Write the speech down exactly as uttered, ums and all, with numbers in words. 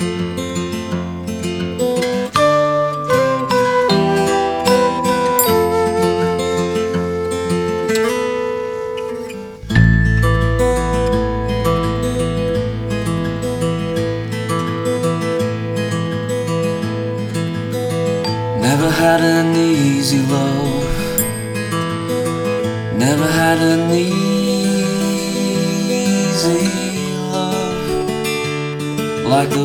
Never had an easy love, never had an easy love like the